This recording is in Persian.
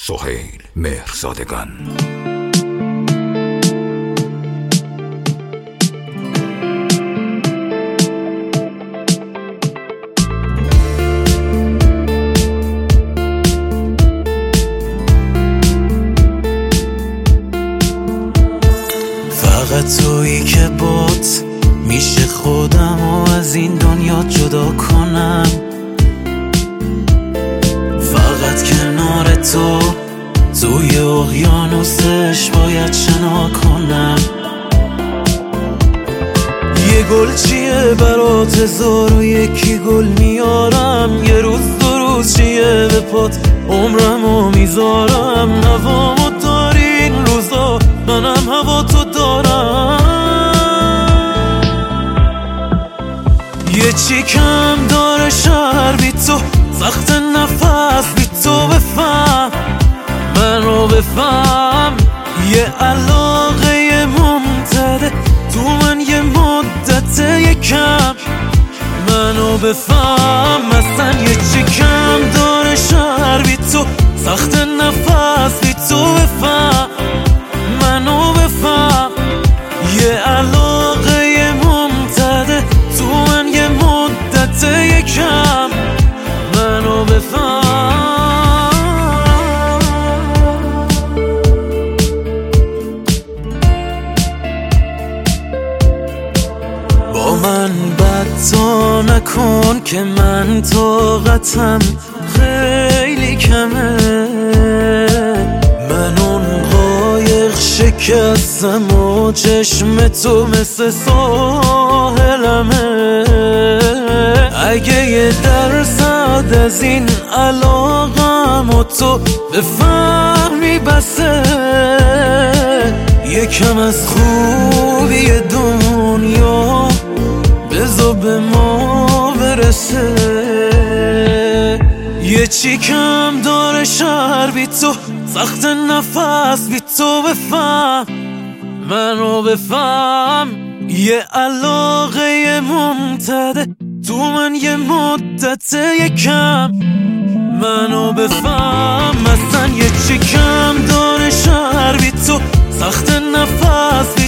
سهیل مهرزادگان. فقط تویی که بات میشه خودم و از این دنیا جدا کنم. فقط کنار تو توی اقیانوسش باید شنا کنم. یه گل چیه برات 1001 گل میارم. یه روز دو روز چیه به پات عمرمو میذارم. نوامو داری این روزا منم هوا تو دارم. یه چی کم داره شهر بی تو، سخت نفس بی تو. بفهم منو بفهم، یه علاقه ممتده تو من یه مدت یکم. منو بفهم مثلا یه چی کم داره شهر بی تو، سخت نفس بی تو. بفهم منو بفهم، یه علاقه ممتده تو من یه مدت یکم. منو بفهم. با من بد تو نکن که من طاقتم خیلی کمه. من اون قایق شکستم و چشم تو مثل ساحلمه. اگه یه درصد از این علاقم و تو بفهمی بسه، یکم از خوبی دنیا بذار به ما برسه. یه چی کم داره شهر بی تو، سخت نفس بی تو. بفهم منو بفهم، یه علاقه ممتده تو من یه مدت یکم. منو بفهم مثلا یه چی کم داره شهر بی تو، سخت نفس